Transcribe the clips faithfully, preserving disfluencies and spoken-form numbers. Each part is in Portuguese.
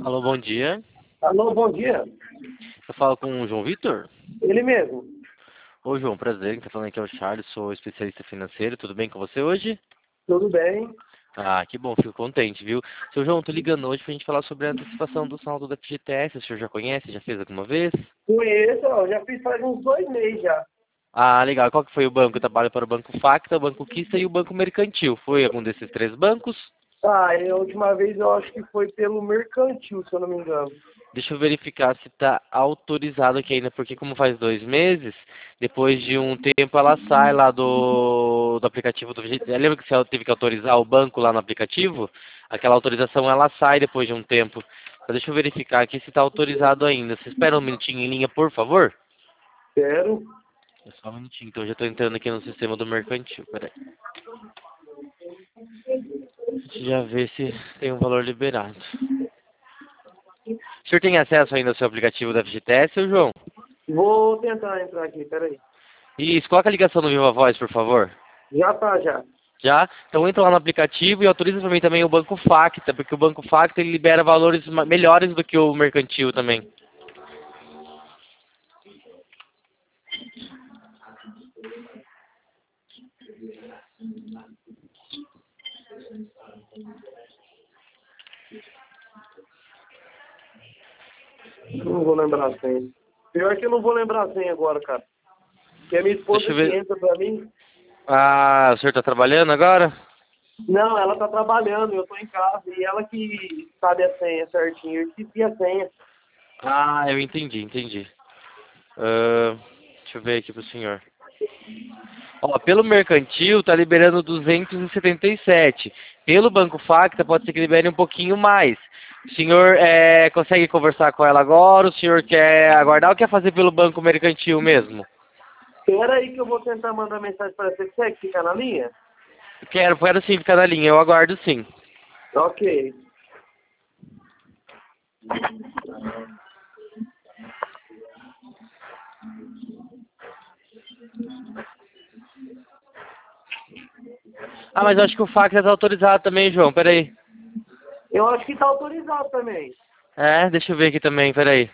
Alô, bom dia. Alô, bom dia. Eu falo com o João Vitor? Ele mesmo. Oi, João, prazer. Quem tá falando aqui é o Charles, sou especialista financeiro. Tudo bem com você hoje? Tudo bem? Ah, que bom, fico contente, viu? Seu João, tô ligando hoje pra gente falar sobre a antecipação do saldo da F G T S. O senhor já conhece? Já fez alguma vez? Conheço, ó, já fiz faz uns dois meses já. Ah, legal. Qual que foi o banco? Eu trabalho para o Banco Facta, o Banco Kista e o Banco Mercantil. Foi algum desses três bancos? Ah, e a última vez eu acho que foi pelo Mercantil, se eu não me engano. Deixa eu verificar se está autorizado aqui ainda, porque como faz dois meses, depois de um tempo ela sai lá do, do aplicativo do F G T S. Lembra que você teve que autorizar o banco lá no aplicativo? Aquela autorização ela sai depois de um tempo. Então, deixa eu verificar aqui se está autorizado ainda. Você espera um minutinho em linha, por favor? Quero. É só um minutinho, então eu já estou entrando aqui no sistema do Mercantil. Peraí. Deixa eu já ver se tem um valor liberado. O senhor tem acesso ainda ao seu aplicativo da F G T S, seu João? Vou tentar entrar aqui, peraí. Isso, coloca a ligação no Viva Voz, por favor. Já tá, já. Já? Então entra lá no aplicativo e autoriza para mim também o Banco Facta, porque o Banco Facta ele libera valores ma- melhores do que o Mercantil também. Não vou lembrar a senha. Pior que eu não vou lembrar a senha agora, cara. Porque a minha esposa Deixa eu que ver. entra pra mim. Ah, o senhor está trabalhando agora? Não, ela tá trabalhando, eu tô em casa. E ela que sabe a senha certinho. Eu esqueci a senha. Ah, eu entendi, entendi. Ah, deixa eu ver aqui pro senhor. Ó, pelo Mercantil tá liberando duzentos e setenta e sete. Pelo Banco Facta pode ser que libere um pouquinho mais. O senhor eh, consegue conversar com ela agora? O senhor quer aguardar ou quer fazer pelo Banco Mercantil mesmo? Espera aí que eu vou tentar mandar mensagem pra você. Consegue ficar na linha? Quero, quero sim ficar na linha, eu aguardo sim. Ok. Ah, mas eu acho que o Facta tá autorizado também, João, peraí. Eu acho que tá autorizado também. É, deixa eu ver aqui também, peraí.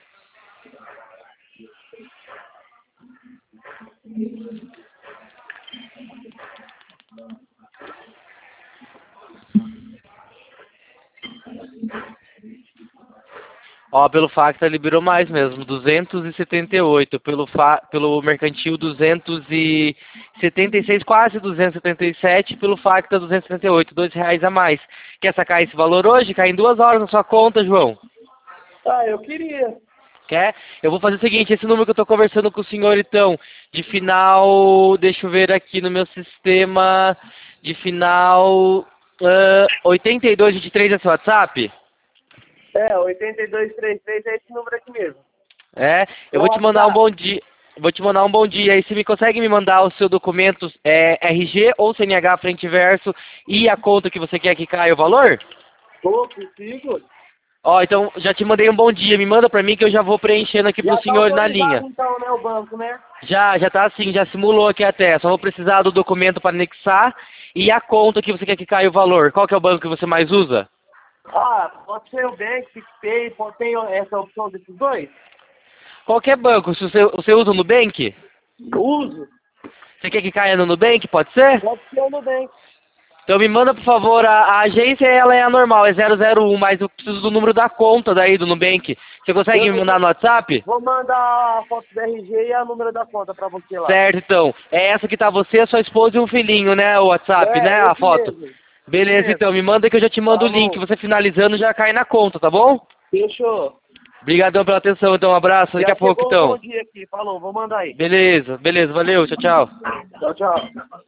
Ó, pelo Facta liberou mais mesmo, duzentos e setenta e oito. Pelo, fa pelo Mercantil, duzentos e setenta e seis, quase duzentos e setenta e sete. Pelo Facta, duzentos e setenta e oito, dois reais a mais. Quer sacar esse valor hoje? Cai em duas horas na sua conta, João. Ah, eu queria. Quer? Eu vou fazer o seguinte, esse número que eu tô conversando com o senhor, então, de final, deixa eu ver aqui no meu sistema, de final uh, oitenta e dois vinte e três é seu WhatsApp? É, oitenta e dois trinta e três é esse número aqui mesmo. É, eu No vou te mandar um WhatsApp. bom dia. Vou te mandar um bom dia. E você me consegue me mandar o seu documento é, R G ou C N H frente e verso e a conta que você quer que caia o valor? Ô, consigo. Ó, então já te mandei um bom dia. Me manda pra mim que eu já vou preenchendo aqui pro Já tá senhor na autorizado linha. então, né, o banco, né? Já, já tá assim, já simulou aqui até. Só vou precisar do documento para anexar e a conta que você quer que caia o valor. Qual que é o banco que você mais usa? Ah, pode ser o Bank, PicPay, pode ter essa opção desses dois? Qualquer banco. Se você, você usa o Nubank? Uso. Você quer que caia no Nubank? Pode ser? Pode ser o Nubank. Então me manda, por favor, a, a agência ela é a normal, é zero zero um, mas eu preciso do número da conta daí do Nubank. Você consegue me Eu mandar no WhatsApp? vou mandar a foto do R G e a número da conta pra você lá. Certo, então. É essa que tá você, sua esposa e um filhinho, né? O WhatsApp, né? É, A esse foto. mesmo. Esse Beleza, mesmo. então. Me manda que eu já te mando o link. Falou. Você finalizando já cai na conta, tá bom? Fechou. Obrigadão pela atenção, então. Um abraço. Daqui Já a pouco, chegou um bom então. dia aqui. Falou, vou mandar aí. Beleza, beleza. Valeu. Tchau, tchau. Tchau, tchau.